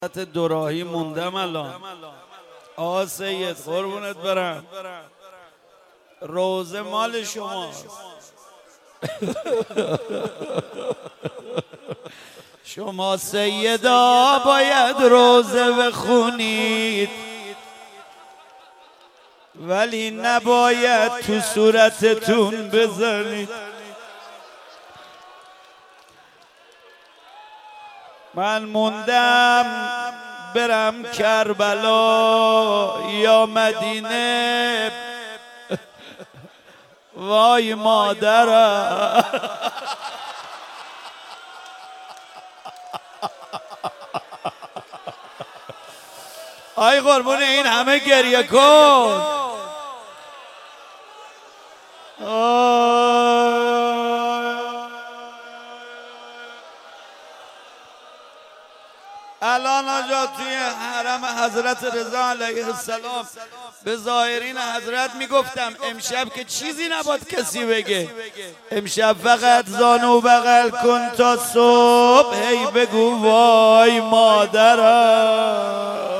دوراهی موندم الان. آقا سید قربونت برم، روزه مال شماست. شما سیدا باید روزه بخونید، ولی نباید تو صورتتون بزنید. من موندم برم کربلا یا مدینه، وای مادرم. آی قربون این همه گریه کن. الان آجا توی حرم حضرت رضا علیه السلام به زائرین حضرت میگفتم امشب که چیزی نباید کسی بگه، امشب فقط زانو بغل کن تا صبح، هی بگو وای مادرم.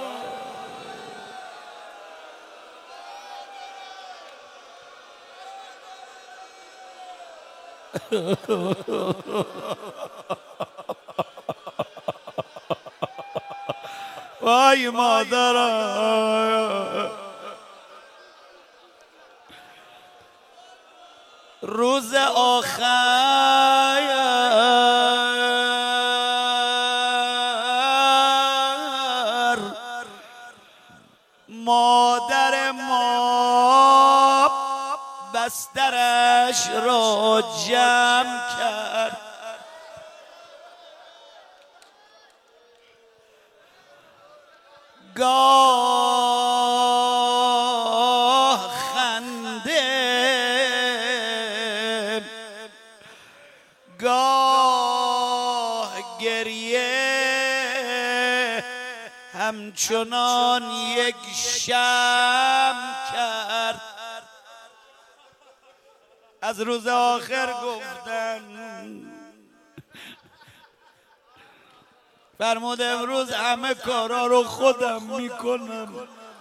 وای مادرم. روز آخر مادر ما بسترش را جمع کرد، گاه خنده گاه گریه همچنان یک شمع کرد. از روز آخر گفتن، فرمود امروز همه کارا رو خودم میکنم.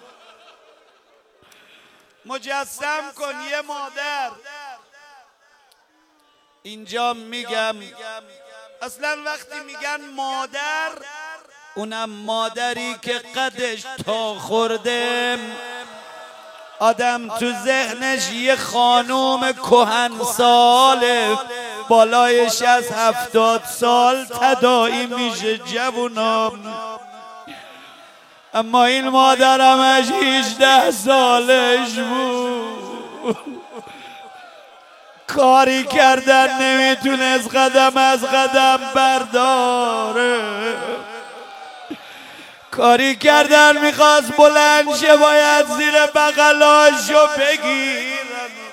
مجسم کن یه مادر، اینجا میگم اصلا وقتی میگن مادر، اونم مادری که قدش تا خورده، آدم تو ذهنش یه خانوم کهنساله بالای 60-70 سال تداعی میشه جوونام، اما این مادرمش 18 سالش بود، کاری کردن نمیتونست قدم از قدم برداره، کاری کردن میخواست بلند شه باید زیر بغلاشو بگیرن.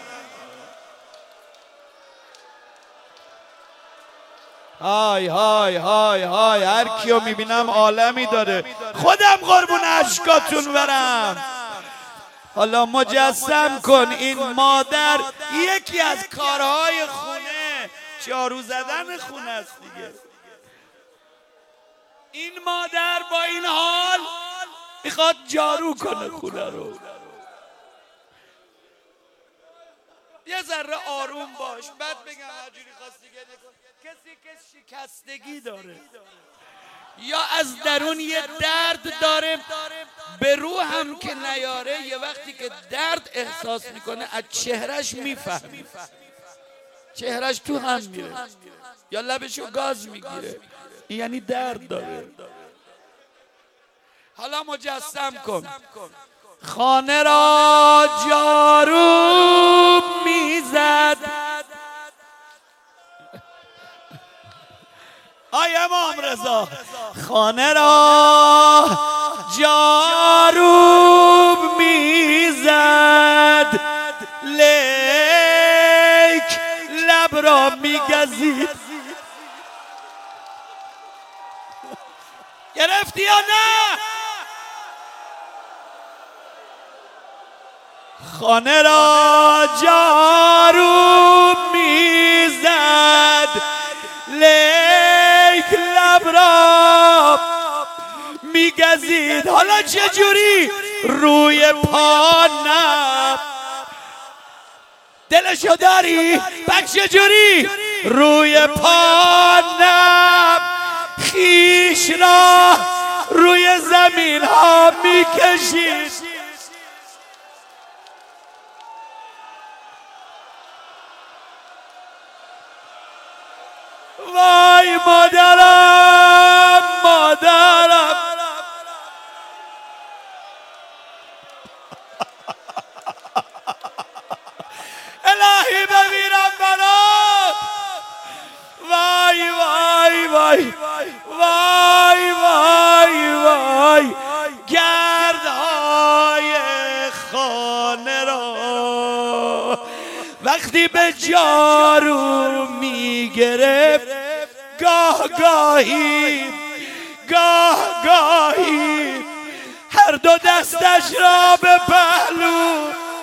های های های های، هر کیو میبینم عالمی داره، خودم قربون اشکاتون برم. حالا مجسم کن این مادر یکی از کارهای خونه جارو زدن خونه است دیگه. این مادر با این حال میخواد جارو کنه خونه رو. یه ذره آروم باش، بعد بگم هرجوری خواستی گریه کن. کسی که شکستگی داره یا از درون یه درد داره، به رو هم که نیاره، یه وقتی که درد احساس میکنه از چهرش میفهمی، چهرش تو هم میره یا لبشو گاز میگیره، یعنی درد داره. حالا مجسم کن خانه را جارو میزد، آی امام رضا، خانه را جارو میزد، لیک لب را میگزید. گرفتی یا نه؟ خانه را جارو میزد، لیک لب را میگزید. حالا چجوری؟ روی پا نه. دلشو داری؟ پس چجوری؟ روی پا نه. خیش را روی زمین ها میکشید. وای مادرم مادرم. الهی بمیرم برات. وای وای وای وای وای وای. گردهای خانه را وقتی به جارو میگرفت، گاه گاهی هر دو دستش را به پهلو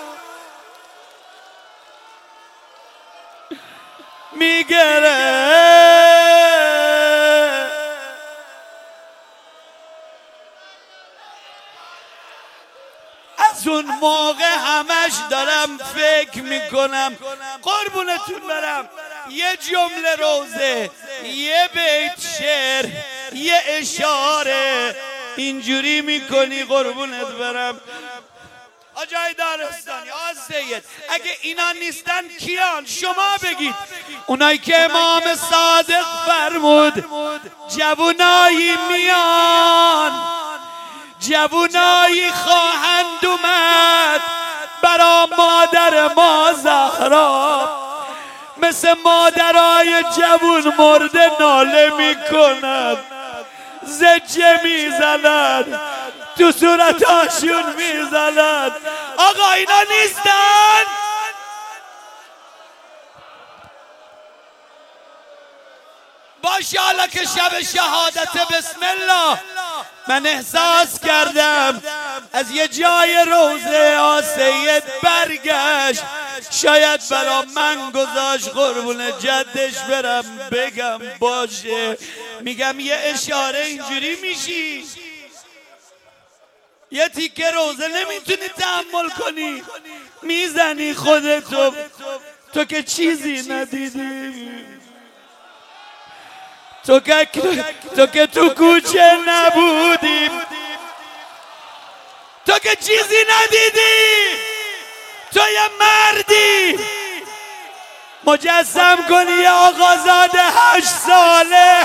میگرفت. از اون موقع همش دارم فکر میکنم، قربونتون برم، یه جمله روزه، یه بیت شعر، یه اشاره اینجوری میکنی قربونت برم. آجای دارستانی، آج سید، اگه اینا نیستن کیان؟ شما بگید. اونایی که امام صادق فرمود جوونایی میان، جوونایی خواهند اومد برا مادر ما زهرا، مثل مادرای جوون مرده ناله میکنند، زجه میزنند، تو صورتاشون میزنند. آقا اینا نیستن؟ باشه حالا که شب شهادت بسم الله من احساس کردم از یه جای روزه آسید برگشت، شاید برا من گذاشت قربون جدش برم بگم باشه. میگم یه اشاره اینجوری میشی، یه تیکه روزه نمیتونی تحمل کنی، میزنی خودتو. تو که چیزی ندیدی، تو که تو کوچه نبودی، تو که چیزی ندیدی، تو یه مردی. مجسم کنی یه آقازاده 8 ساله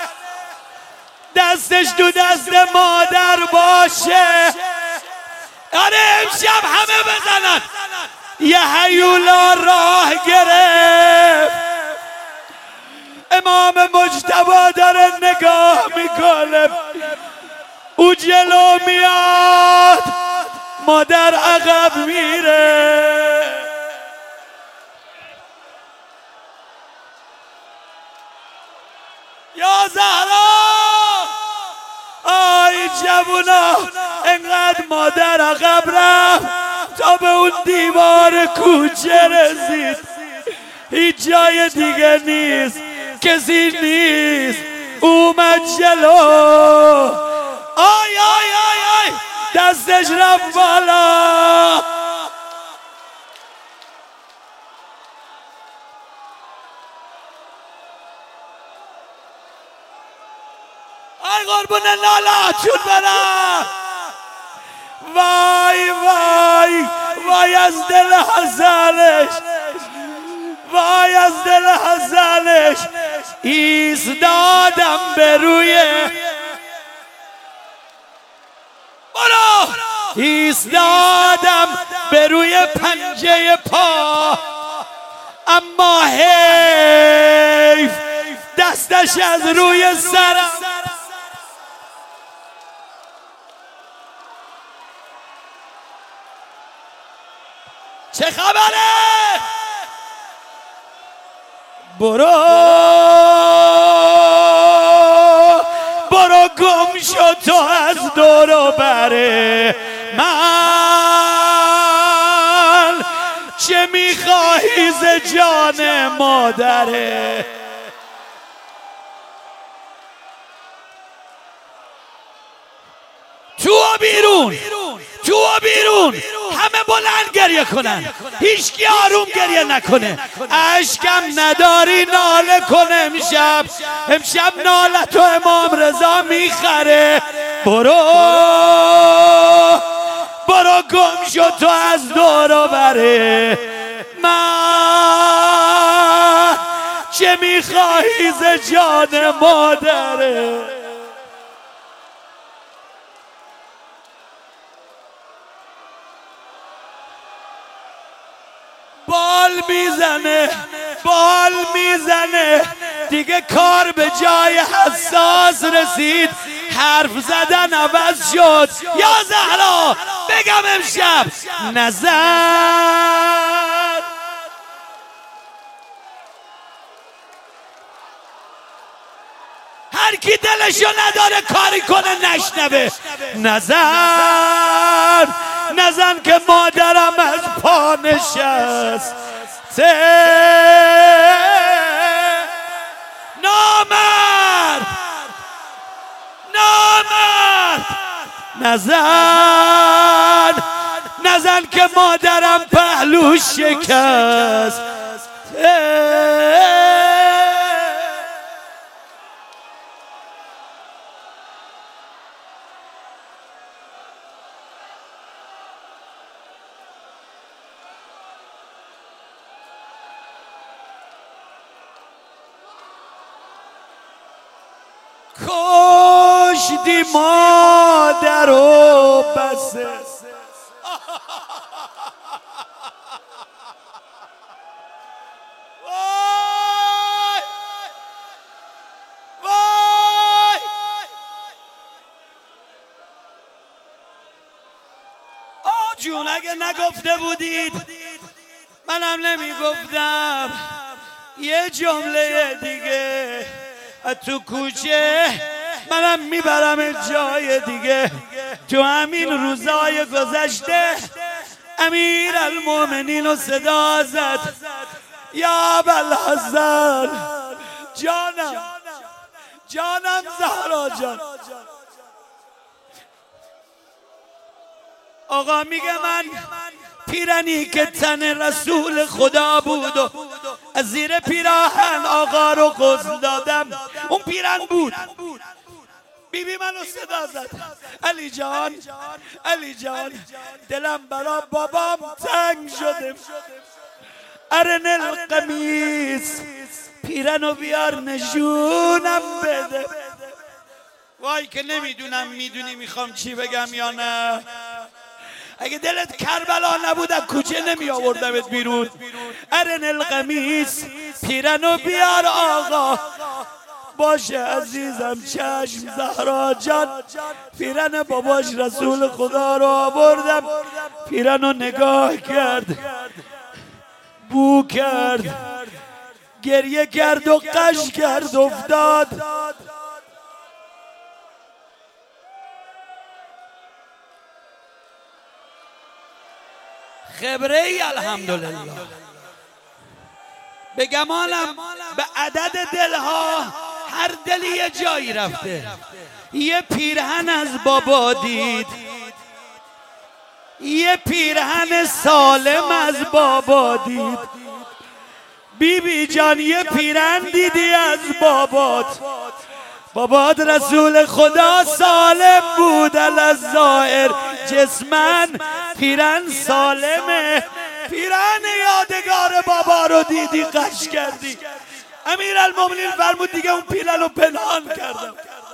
دستش تو دست مادر باشه. آره امشب همه بزنن. یه هیولا راه گرفت، امام مجتبی داره نگاه میکنه، او جلو میاد، مادر عقب میره. یا زهرا، آی جوونا، انقدر مادر عقب رفت تا به اون دیوار کوچه رسید، هیچ جای دیگه نیست، کسی نیست، اومد جلو. آی آی آی آی، دستش رفت بالا. آی قربون نالاتون برم. وای وای وای از دل حسنش، وای از دل حسنش. ایستادم به روی، برو، ایستادم به روی پنجه پا، اما حیف دستش از روی سرم. چه خبره؟ برو گم شو تو از دور و بر من، چه میخواهی ز جان مادره؟ بیرون، تو و بیرون، همه بلند گریه کنن، هیچکی آروم گریه نکنه. اشکم نداری ناله کن امشب ناله تو امام رضا میخره. برو گم شو تو از دور و بره. من چه میخواهی ز جان مادره. بال میزنه دیگه کار به جای حساس رسید، حرف زدن عوض شد. یا زهرا بگم امشب نظر هر کی دلشو نداره کاری کنه نشنوه. نزن که مادرم از پا نشست. نامرد نزن که مادرم پهلو شکست. کشتی مادر و بسه. جون اگه نگفته بودید منم نمیگفتم. یه جمله دیگه تو کوچه منم میبرم جای دیگه. تو همین روزای گذشته امیر المومنین رو صدا زد. یا ابوالحسن جانم زهرا جان. آقا میگه من پیرنی که تن رسول خدا بود و از زیر پیراهن آقا رو غسل دادم. اون پیرن بود. بیبی منو صدا زد. علی جان دلم برا بابام تنگ شده. ارن القمیس پیرنو بیار نشونم بده. وای که نمیدونم میدونی میخوام چی بگم یا نه. اگه دلت کربلا نبود از کوچه نمی آوردمت بیرون. ارن القمیس پیرنو بیار آقا. باشه عزیزم چشم زهرا جان. پیرن باباش رسول خدا رو آوردم. پیرنو نگاه کرد، بو کرد، گریه کرد و قش کرد افتاد. خبره ای الحمدلله. به گمانم به عدد دلها هر دلی یه جایی رفته. یه پیرهن از بابا دید، یه پیرهن سالم از بابا دید. بیبی جان یه پیرهن دیدی از بابات رسول خدا سالم بود الظاهر جسمن. پیرن سالمه. پیرن یادگار بابا رو دیدی قش کردی. امیر المومنین فرمود دیگه اون پیرن رو پنهان کردم.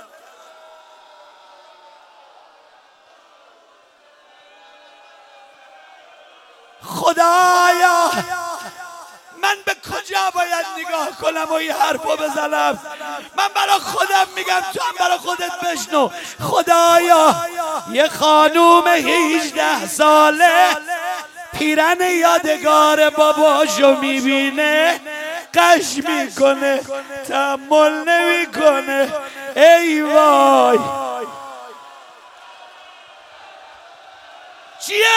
خدایا من به کجا باید نگاه کنم و این حرفو بزنم؟ من برای خودم میگم، تو هم برای خودت بشنو. خدایا یه خانوم 18 ساله پیرن یادگار باباشو میبینه، قش میکنه، تحمل نمیکنه. ای وای چیه؟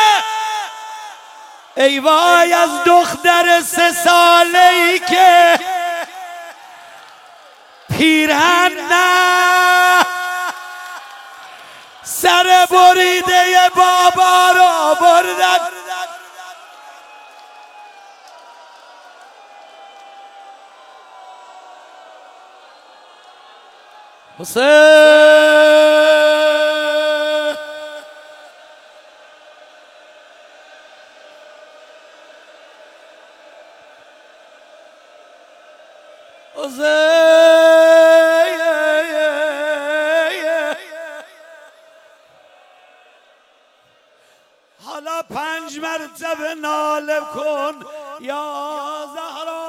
ای وای از دختر 3 ساله‌ای که پیرهن نه سر بریده بابا را بردن. حسین حالا 5 مرتبه ناله کن یا زهرا.